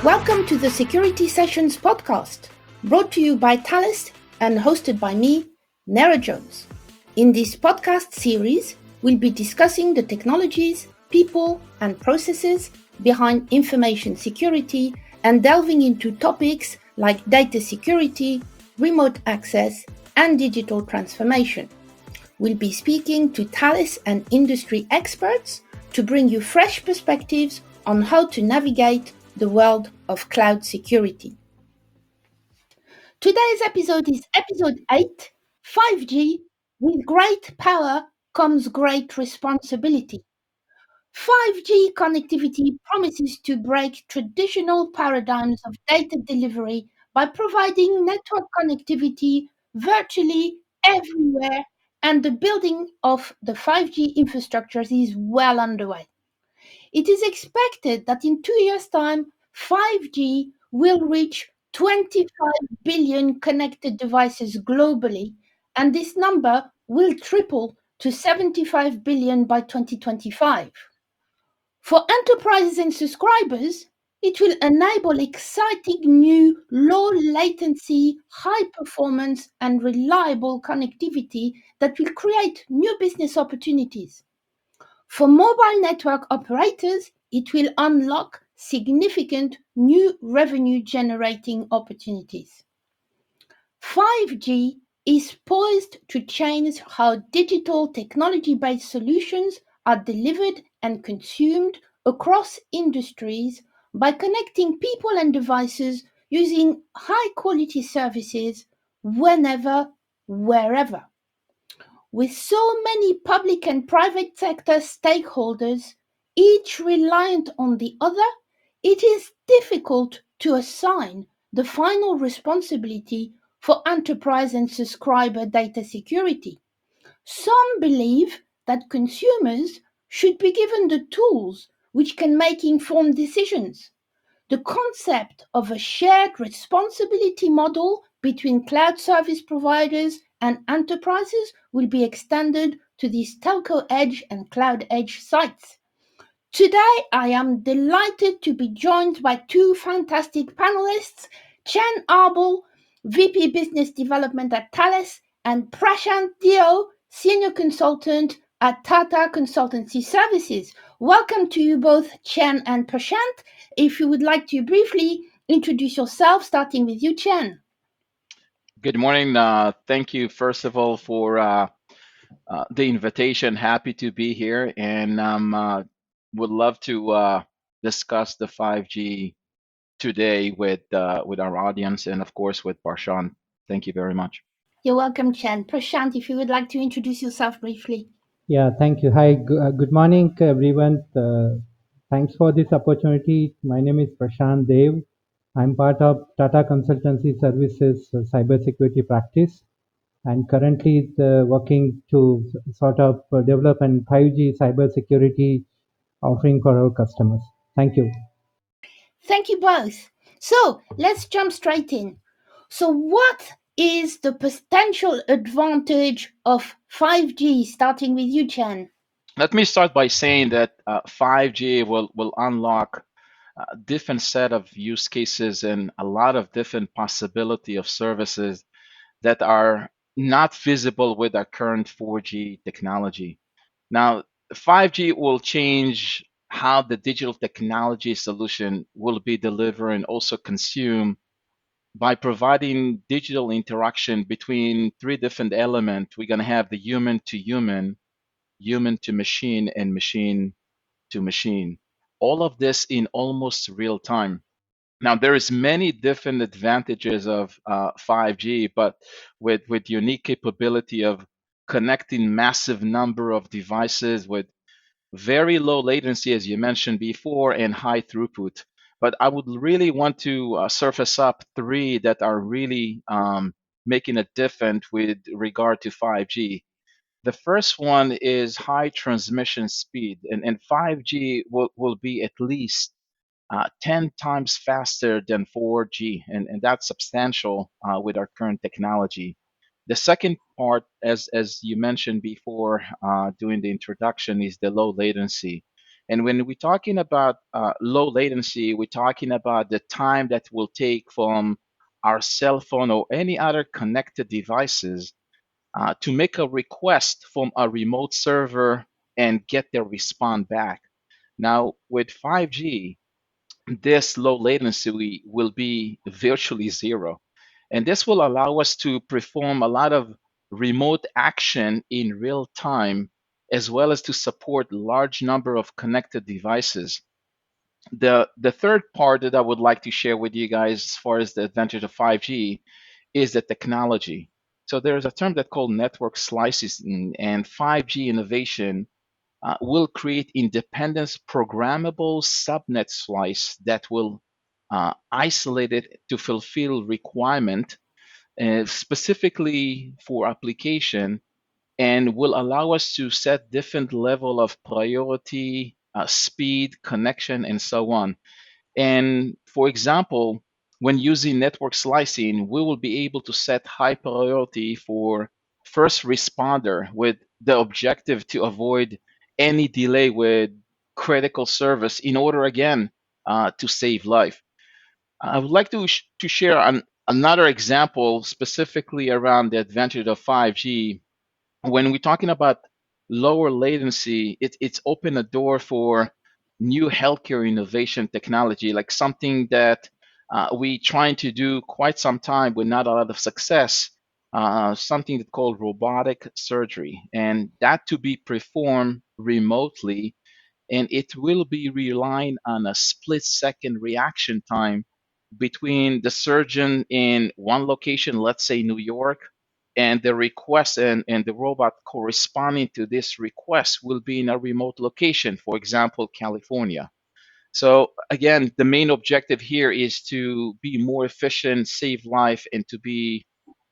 Welcome to the Security Sessions podcast, brought to you by Thales and hosted by me, Nera Jones. In this podcast series, we'll be discussing the technologies, people, and processes behind information security and delving into topics like data security, remote access, and digital transformation. We'll be speaking to Thales and industry experts to bring you fresh perspectives on how to navigate the world of cloud security. Today's episode is episode 8, 5G. With great power comes great responsibility. 5G connectivity promises to break traditional paradigms of data delivery by providing network connectivity virtually everywhere, and the building of the 5G infrastructures is well underway. It is expected that in 2 years' time, 5G will reach 25 billion connected devices globally, and this number will triple to 75 billion by 2025. For enterprises and subscribers, it will enable exciting new low latency, high performance, and reliable connectivity that will create new business opportunities. For mobile network operators, it will unlock significant new revenue generating opportunities. 5G is poised to change how digital technology based solutions are delivered and consumed across industries by connecting people and devices using high quality services whenever, wherever. With so many public and private sector stakeholders, each reliant on the other, it is difficult to assign the final responsibility for enterprise and subscriber data security. Some believe that consumers should be given the tools which can make informed decisions. The concept of a shared responsibility model between cloud service providers and enterprises will be extended to these telco edge and cloud edge sites. Today, I am delighted to be joined by two fantastic panelists, Chen Arbel, VP Business Development at Thales, and Prashant Deo, Senior Consultant at Tata Consultancy Services. Welcome to you both, Chen and Prashant. If you would like to briefly introduce yourself, starting with you, Chen. Good morning. Thank you, first of all, for the invitation. Happy to be here, and would love to discuss the 5G today with our audience, and of course with Parshan. Thank you very much. You're welcome, Chen. Prashant, if you would like to introduce yourself briefly. Yeah, thank you. Hi, good morning, everyone. Thanks for this opportunity. My name is Prashant Dev. I'm part of Tata Consultancy Services cybersecurity practice, and currently working to sort of develop an 5G cybersecurity offering for our customers. Thank you. Thank you both. So let's jump straight in. So, what is the potential advantage of 5G, starting with you, Chen? Let me start by saying that 5G will unlock a different set of use cases and a lot of different possibility of services that are not feasible with our current 4G technology. Now, 5G will change how the digital technology solution will be delivered and also consumed by providing digital interaction between three different elements. We're going to have the human to human, human to machine, and machine to machine. All of this in almost real time. Now there is many different advantages of 5G, but with unique capability of connecting massive number of devices with very low latency, as you mentioned before, and high throughput. But I would really want to surface up three that are really making a difference with regard to 5G. The first one is high transmission speed, and 5G will be at least 10 times faster than 4G, and that's substantial with our current technology. The second part, as you mentioned before during the introduction, is the low latency. And when we're talking about low latency, we're talking about the time that will take from our cell phone or any other connected devices to make a request from a remote server and get their response back. Now, with 5G, this low latency will be virtually zero. And this will allow us to perform a lot of remote action in real time, as well as to support large number of connected devices. The third part that I would like to share with you guys as far as the advantage of 5G is the technology. So there's a term that called network slicing, and 5G innovation will create independence programmable subnet slice that will isolate it to fulfill requirement specifically for application, and will allow us to set different level of priority, speed, connection, and so on. And for example, when using network slicing, we will be able to set high priority for first responder with the objective to avoid any delay with critical service in order again to save life. I would like to share another example specifically around the advantage of 5G. When we're talking about lower latency, it's opened a door for new healthcare innovation technology, like something that we trying to do quite some time with not a lot of success. Something that's called robotic surgery, and that to be performed remotely, and it will be relying on a split-second reaction time between the surgeon in one location, let's say New York, and the request and the robot corresponding to this request will be in a remote location, for example, California. So again, the main objective here is to be more efficient, save life, and to be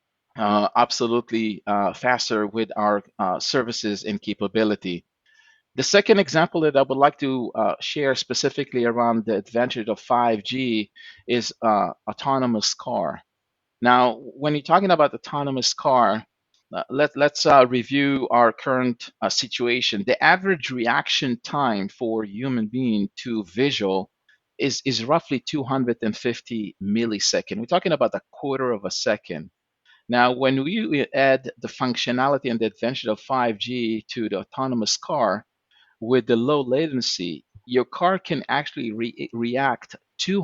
absolutely faster with our services and capability. The second example that I would like to share specifically around the advantage of 5G is autonomous car. Now, when you're talking about autonomous car, let's review our current situation. The average reaction time for human being to visual is roughly 250 millisecond. We're talking about a quarter of a second. Now, when we add the functionality and the advantage of 5G to the autonomous car, with the low latency, your car can actually react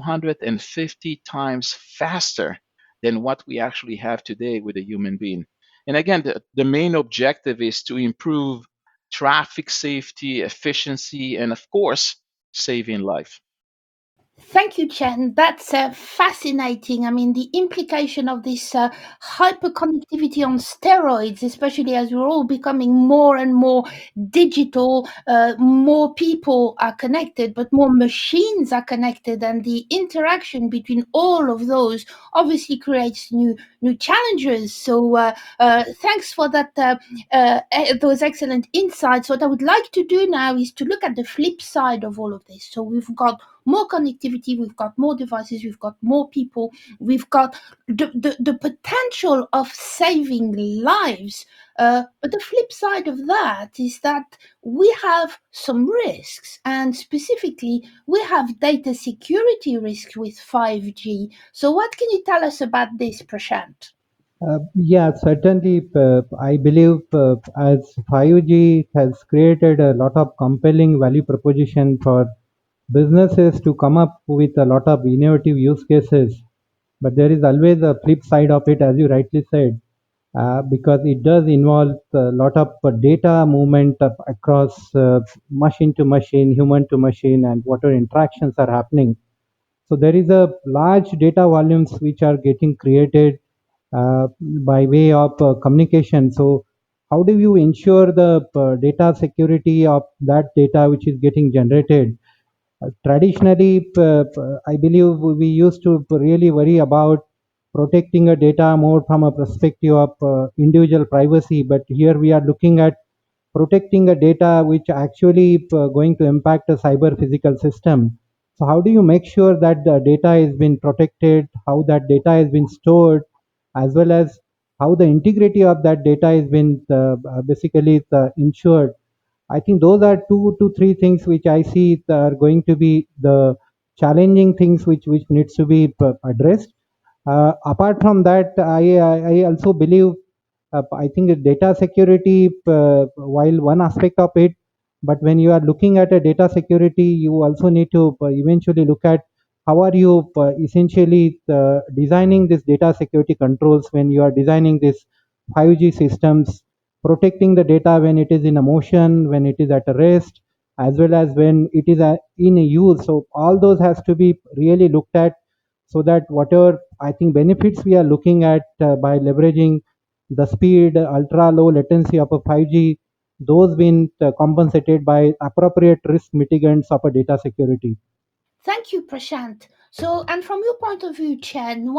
250 times faster than what we actually have today with a human being. And again, the main objective is to improve traffic safety, efficiency, and of course, saving life. Thank you, Chen. That's fascinating. I mean, the implication of this hyperconnectivity on steroids, especially as we're all becoming more and more digital, more people are connected, but more machines are connected, and the interaction between all of those obviously creates new challenges. So, thanks for that. Those excellent insights. What I would like to do now is to look at the flip side of all of this. So we've got more connectivity, we've got more devices, we've got more people, we've got the potential of saving lives. But the flip side of that is that we have some risks, and specifically, we have data security risks with 5G. So, what can you tell us about this, Prashant? Yeah, certainly. I believe as 5G has created a lot of compelling value proposition for businesses to come up with a lot of innovative use cases. But there is always a flip side of it, as you rightly said, because it does involve a lot of data movement across machine to machine, human to machine, and whatever interactions are happening. So there is a large data volumes which are getting created by way of communication. So how do you ensure the data security of that data which is getting generated? Traditionally, I believe we used to really worry about protecting a data more from a perspective of individual privacy, but here we are looking at protecting a data which actually going to impact a cyber physical system. So how do you make sure that the data is being protected, how that data is being stored, as well as how the integrity of that data is being basically ensured? I think those are two to three things which I see are going to be the challenging things which needs to be addressed. Apart from that, I also believe I think data security, while one aspect of it, but when you are looking at a data security, you also need to eventually look at how are you essentially designing this data security controls when you are designing this 5G systems, protecting the data when it is in a motion, when it is at a rest, as well as when it is in a use. So all those has to be really looked at, so that whatever I think benefits we are looking at by leveraging the speed, ultra low latency of a 5G, those been compensated by appropriate risk mitigants of a data security. Thank you, Prashant. So, and from your point of view, Chen,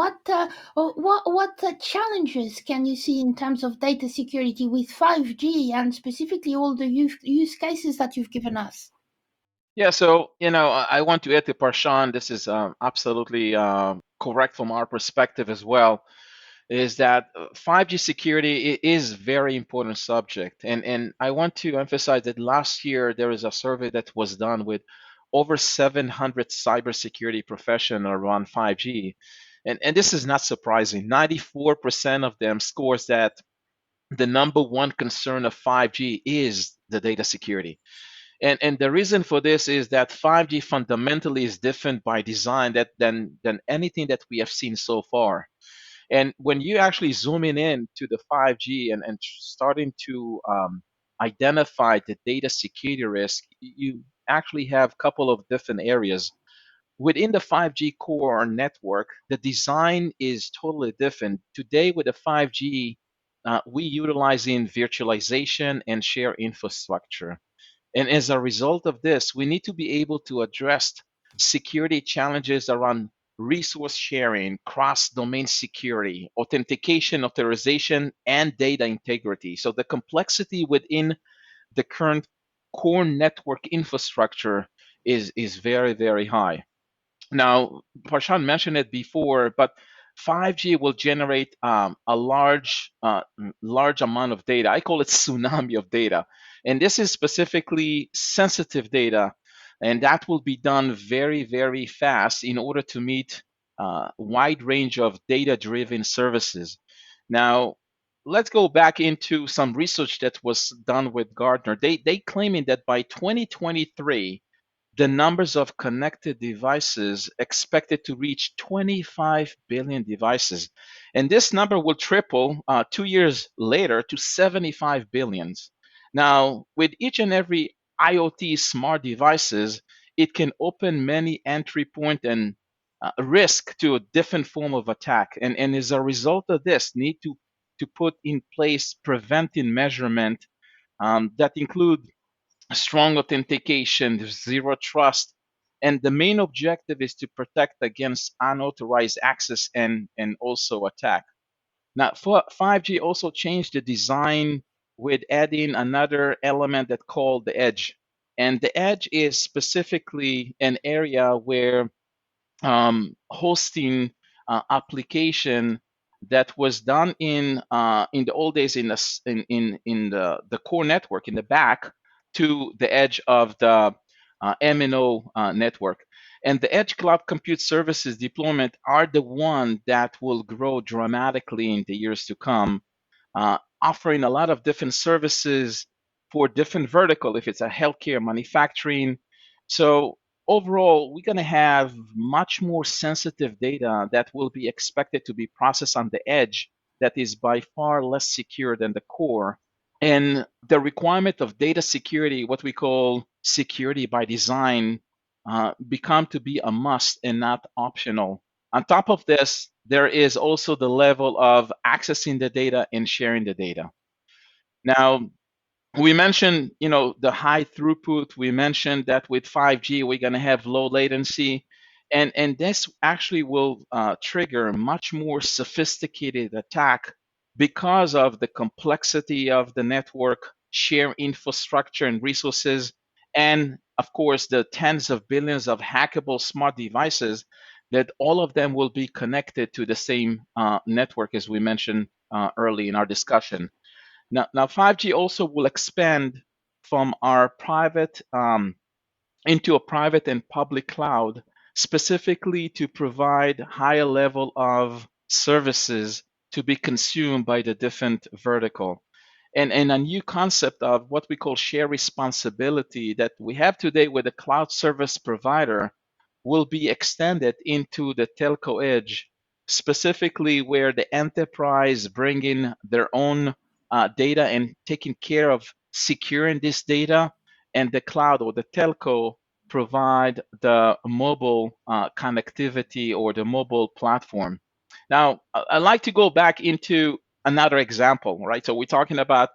what challenges can you see in terms of data security with 5G and specifically all the use cases that you've given us? Yeah, so I want to add to Parshan. This is absolutely correct from our perspective as well. Is that 5G security is very important subject, and I want to emphasize that last year there is a survey that was done with over 700 cybersecurity professionals around 5G, and this is not surprising. 94% of them scores that the number one concern of 5G is the data security. And the reason for this is that 5G fundamentally is different by design than anything that we have seen so far. And when you actually zooming in to the 5G and starting to identify the data security risk, you actually have a couple of different areas. Within the 5G core network, the design is totally different. Today, with the 5G, we utilizing virtualization and share infrastructure. And as a result of this, we need to be able to address security challenges around resource sharing, cross domain security, authentication, authorization, and data integrity. So the complexity within the current core network infrastructure is very, very high. Now, Parshan mentioned it before, but 5G will generate large amount of data. I call it tsunami of data, and this is specifically sensitive data, and that will be done very, very fast in order to meet wide range of data-driven services. Now, let's go back into some research that was done with Gartner. They claiming that by 2023 the numbers of connected devices expected to reach 25 billion devices. And this number will triple 2 years later to 75 billions. Now, with each and every IoT smart devices, it can open many entry point and risk to a different form of attack. And as a result of this, need to put in place preventing measurement that include strong authentication, zero trust, and the main objective is to protect against unauthorized access and also attack. Now, 5G also changed the design with adding another element that called the edge. And the edge is specifically an area where hosting application that was done in the old days in the core network in the back to the edge of the MNO network. And the edge cloud compute services deployment are the one that will grow dramatically in the years to come, offering a lot of different services for different vertical, if it's a healthcare, manufacturing. So overall, we're going to have much more sensitive data that will be expected to be processed on the edge that is by far less secure than the core. And the requirement of data security, what we call security by design, become to be a must and not optional. On top of this, there is also the level of accessing the data and sharing the data. Now, we mentioned, the high throughput. We mentioned that with 5G, we're going to have low latency. And this actually will trigger much more sophisticated attack because of the complexity of the network, share infrastructure and resources, and of course, the tens of billions of hackable smart devices that all of them will be connected to the same network as we mentioned early in our discussion. Now 5G also will expand. from our private into a private and public cloud, specifically to provide higher level of services to be consumed by the different vertical. And a new concept of what we call share responsibility that we have today with a cloud service provider will be extended into the telco edge, specifically where the enterprise bring in their own data and taking care of securing this data, and the cloud or the telco provide the mobile connectivity or the mobile platform. Now, I'd like to go back into another example, right? So we're talking about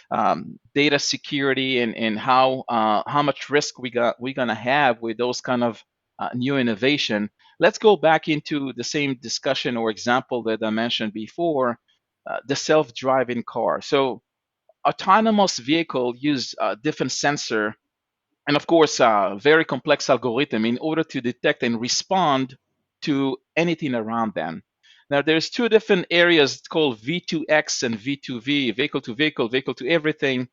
data security and how much risk we're gonna have with those kind of new innovation. Let's go back into the same discussion or example that I mentioned before, the self-driving car. So autonomous vehicle use different sensor and of course very complex algorithm in order to detect and respond to anything around them. Now there's two different areas called V2X and V2V, vehicle to vehicle, vehicle to everything,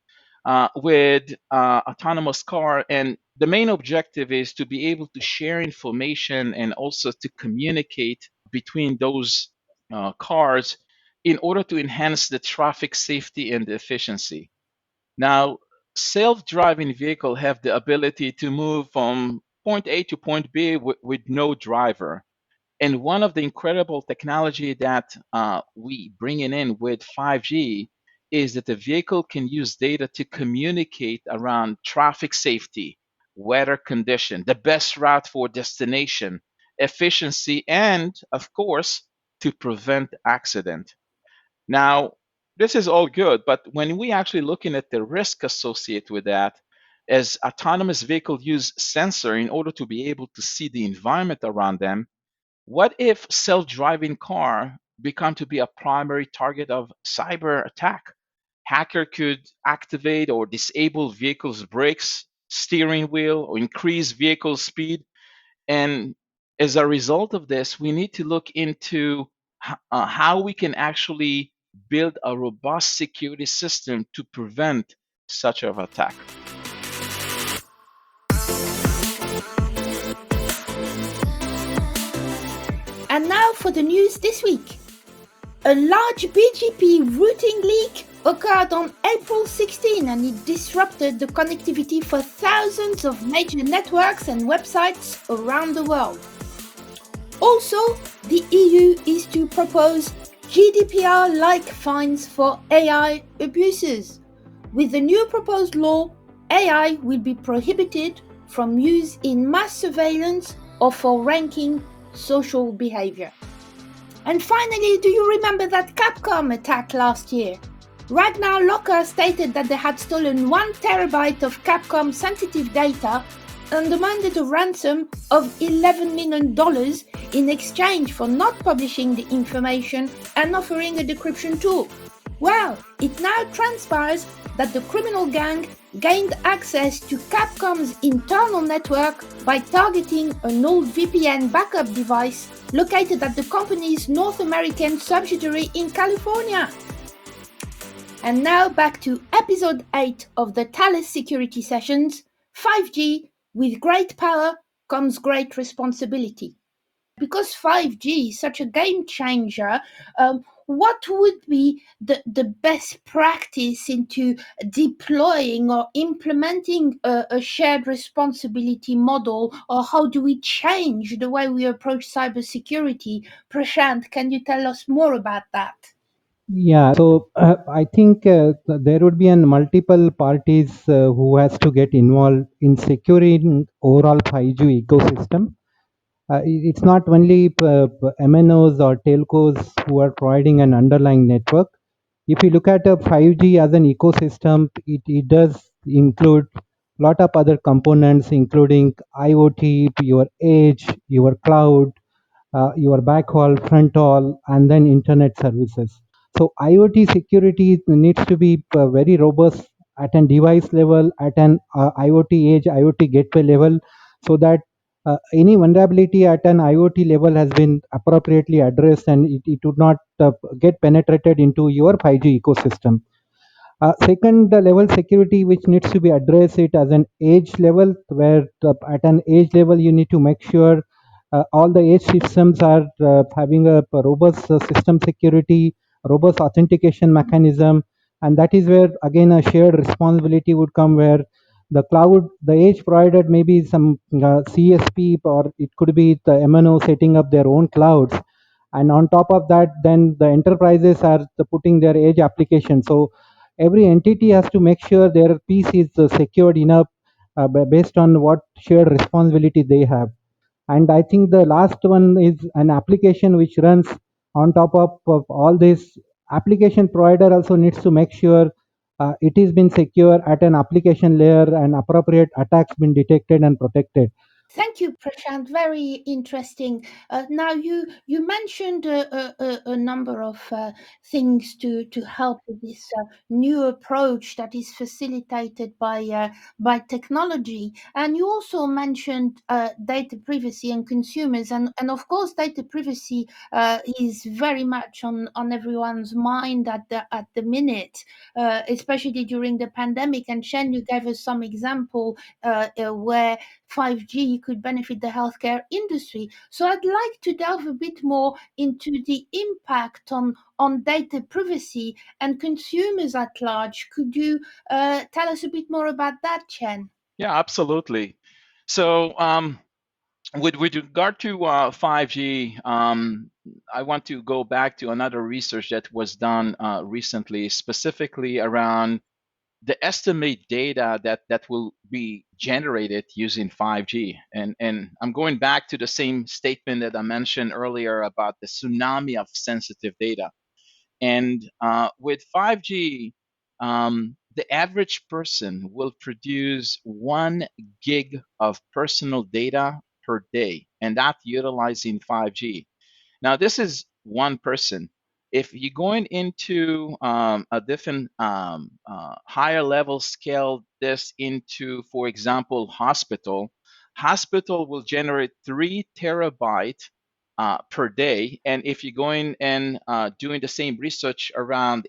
with autonomous car. And the main objective is to be able to share information and also to communicate between those cars in order to enhance the traffic safety and efficiency. Now, self-driving vehicle have the ability to move from point A to point B with no driver. And one of the incredible technology that we bringing in with 5G is that the vehicle can use data to communicate around traffic safety, weather condition, the best route for destination, efficiency, and of course, to prevent accident. Now, this is all good, but when we actually looking at the risk associated with that, as autonomous vehicle use sensor in order to be able to see the environment around them, what if self-driving car become to be a primary target of cyber attack? Hacker could activate or disable vehicles' brakes, steering wheel, or increase vehicle speed. And as a result of this, we need to look into how we can actually build a robust security system to prevent such of attack. And now for the news this week. A large BGP routing leak occurred on April 16 and it disrupted the connectivity for thousands of major networks and websites around the world. Also, the EU is to propose GDPR-like fines for AI abuses. With the new proposed law, AI will be prohibited from use in mass surveillance or for ranking social behavior. And finally, do you remember that Capcom attack last year? Ragnar Locker stated that they had stolen 1 terabyte of Capcom sensitive data and demanded a ransom of $11 million in exchange for not publishing the information and offering a decryption tool. Well, it now transpires that the criminal gang gained access to Capcom's internal network by targeting an old VPN backup device located at the company's North American subsidiary in California. And now back to episode 8 of the Thales Security Sessions, 5G. With great power comes great responsibility. Because 5G is such a game changer, what would be the best practice into deploying or implementing a shared responsibility model, or how do we change the way we approach cybersecurity? Prashant, can you tell us more about that? Yeah, so I think there would be multiple parties who has to get involved in securing overall 5G ecosystem. It's not only MNOs or telcos who are providing an underlying network. If you look at 5G as an ecosystem, it does include a lot of other components, including IoT, your edge, your cloud, your backhaul, fronthaul, and then internet services. So IoT security needs to be very robust at an device level, at an IoT edge, IoT gateway level, so that any vulnerability at an IoT level has been appropriately addressed and it would not get penetrated into your 5G ecosystem. Second, the level security which needs to be addressed it as an edge level, where at an edge level you need to make sure all the edge systems are having a robust system security, robust authentication mechanism, and that is where again a shared responsibility would come, where the cloud, the edge provider, maybe some CSP, or it could be the MNO setting up their own clouds, and on top of that then the enterprises are putting their edge application. So every entity has to make sure their piece is secured enough based on what shared responsibility they have. And I think the last one is an application which runs on top of all this. Application provider also needs to make sure it is been secure at an application layer and appropriate attacks been detected and protected. Thank you, Prashant. Very interesting. Now, you mentioned a number of things to help with this new approach that is facilitated by technology, and you also mentioned data privacy and consumers, and of course, data privacy is very much on everyone's mind at the minute, especially during the pandemic. And Shen, you gave us some example where 5G could benefit the healthcare industry. So I'd like to delve a bit more into the impact on data privacy and consumers at large. Could you tell us a bit more about that, Chen? Yeah, absolutely. So, with regard to 5G, I want to go back to another research that was done recently, specifically around the estimate data that will be generated using 5G. And I'm going back to the same statement that I mentioned earlier about the tsunami of sensitive data. And with 5G, the average person will produce 1 gig of personal data per day, and that utilizing 5G. Now, this is one person. If you're going into a different higher level scale, this into, for example, hospital will generate 3 terabyte per day. And if you're going and doing the same research around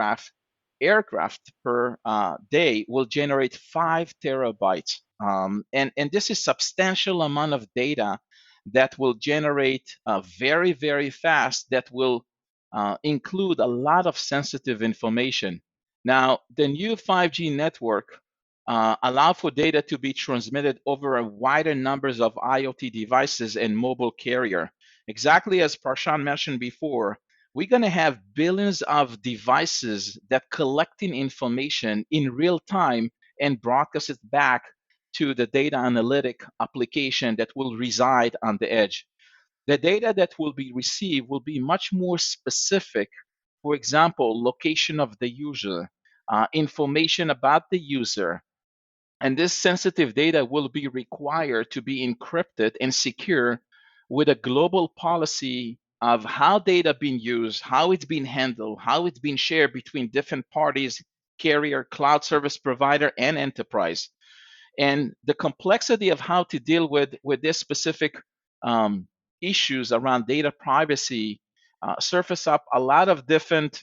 aircraft per day will generate 5 terabytes. And this is substantial amount of data that will generate very, very fast, that will include a lot of sensitive information. Now, the new 5G network allow for data to be transmitted over a wider numbers of IoT devices and mobile carrier. Exactly as Prashant mentioned before, we're going to have billions of devices that collecting information in real time and broadcast it back to the data analytic application that will reside on the edge. The data that will be received will be much more specific. For example, location of the user, information about the user, and this sensitive data will be required to be encrypted and secure with a global policy of how data being used, how it's being handled, how it's being shared between different parties, carrier, cloud service provider, and enterprise. And the complexity of how to deal with this specific um, issues around data privacy surface up a lot of different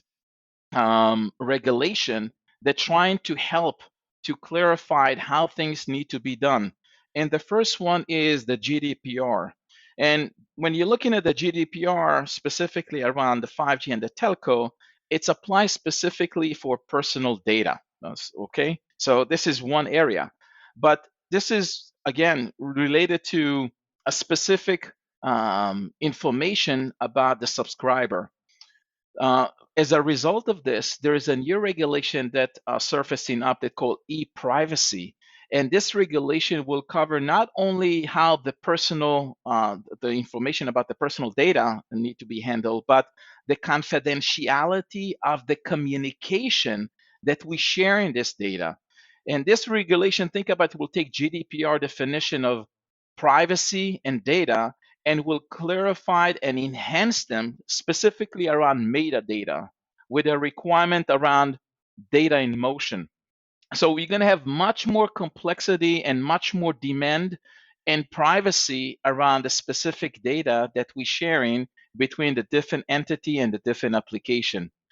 regulation that trying to help to clarify how things need to be done. And the first one is the GDPR. And when you're looking at the GDPR specifically around the 5G and the telco, it's applied specifically for personal data. Okay, so this is one area, but this is again related to a specific information about the subscriber. Uh, as a result of this, there is a new regulation that surfacing up that called e-privacy, and this regulation will cover not only how the information about the personal data need to be handled, but the confidentiality of the communication that we share in this data. And this regulation, think about it, will take GDPR definition of privacy and data and will clarify and enhance them specifically around metadata with a requirement around data in motion. So we're going to have much more complexity and much more demand and privacy around the specific data that we're sharing between the different entity and the different application.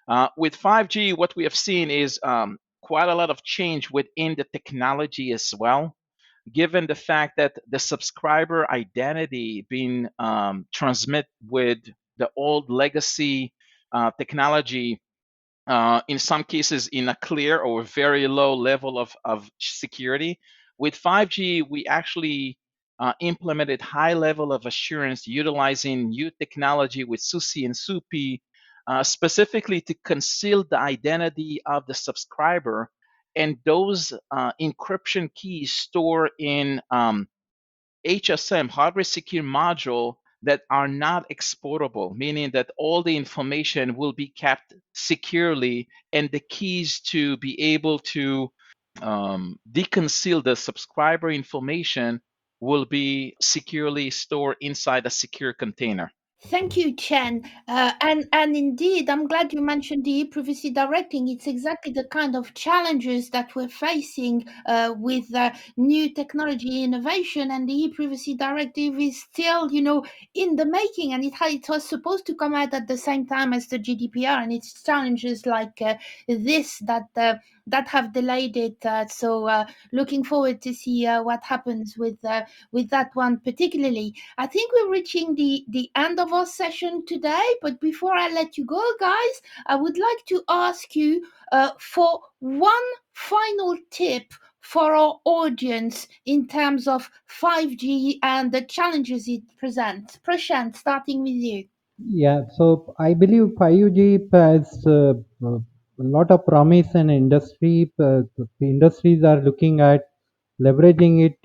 With 5G, what we have seen is quite a lot of change within the technology as well, given the fact that the subscriber identity being transmit with the old legacy technology, in some cases in a clear or very low level of security. With 5G, we actually implemented high level of assurance utilizing new technology with SUSI and SUPI, specifically to conceal the identity of the subscriber. And those encryption keys store in HSM, hardware secure module, that are not exportable, meaning that all the information will be kept securely, and the keys to be able to deconceal the subscriber information will be securely stored inside a secure container. Thank you, Chen. And indeed, I'm glad you mentioned the e-privacy directing. It's exactly the kind of challenges that we're facing with new technology innovation. And the e-privacy directive is still, in the making. And it was supposed to come out at the same time as the GDPR. And it's challenges like this that have delayed it. So looking forward to see what happens with that one particularly. I think we're reaching the end of our session today, but before I let you go, guys, I would like to ask you for one final tip for our audience in terms of 5G and the challenges it presents. Prashant, starting with you. Yeah, so I believe 5G has a lot of promise in industry. The industries are looking at leveraging it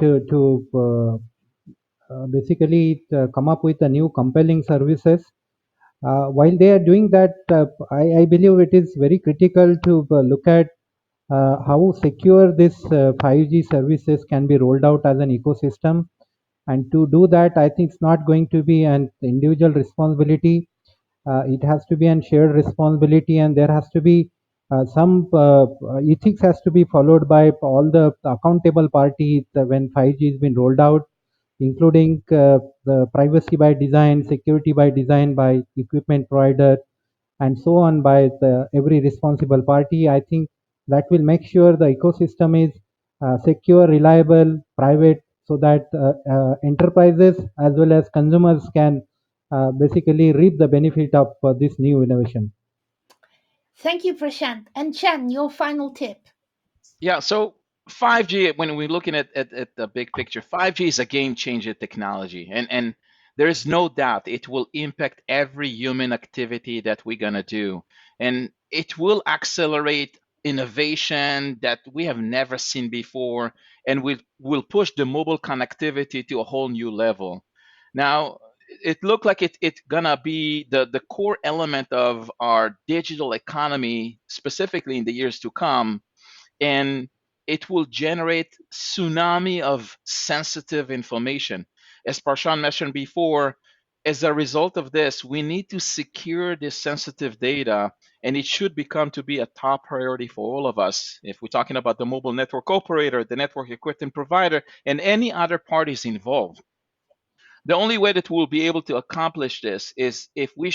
to basically come up with a new compelling services. While they are doing that, I believe it is very critical to look at how secure this 5G services can be rolled out as an ecosystem. And to do that, I think it's not going to be an individual responsibility. It has to be a shared responsibility, and there has to be some ethics has to be followed by all the accountable parties when 5G has been rolled out, including the privacy by design, security by design by equipment provider, and so on by every responsible party. I think that will make sure the ecosystem is secure, reliable, private, so that enterprises as well as consumers can basically reap the benefit of this new innovation. Thank you, Prashant. And Chen, your final tip. Yeah, so 5G, when we're looking at the big picture, 5G is a game changer technology. And there is no doubt it will impact every human activity that we're going to do. And it will accelerate innovation that we have never seen before. And will push the mobile connectivity to a whole new level. Now, it looked like it's going to be the core element of our digital economy, specifically in the years to come, and it will generate tsunami of sensitive information. As Prashant mentioned before, as a result of this, we need to secure this sensitive data, and it should become to be a top priority for all of us. If we're talking about the mobile network operator, the network equipment provider, and any other parties involved. The only way that we'll be able to accomplish this is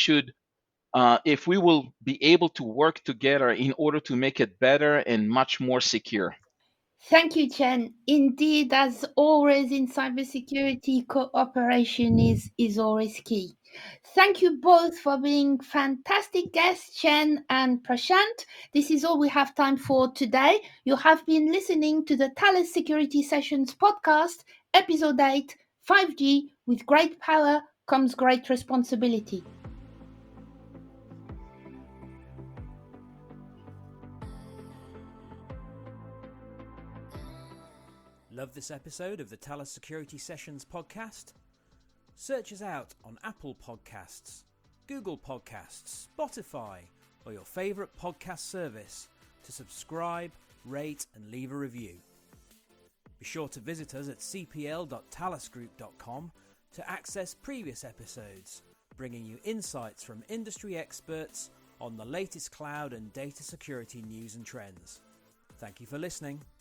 if we will be able to work together in order to make it better and much more secure. Thank you, Chen. Indeed, as always in cybersecurity, cooperation is always key. Thank you both for being fantastic guests, Chen and Prashant. This is all we have time for today. You have been listening to the Thales Security Sessions podcast, episode 8, 5G. With great power comes great responsibility. Love this episode of the Thales Security Sessions podcast? Search us out on Apple Podcasts, Google Podcasts, Spotify, or your favourite podcast service to subscribe, rate and leave a review. Be sure to visit us at cpl.thalesgroup.com to access previous episodes, bringing you insights from industry experts on the latest cloud and data security news and trends. Thank you for listening.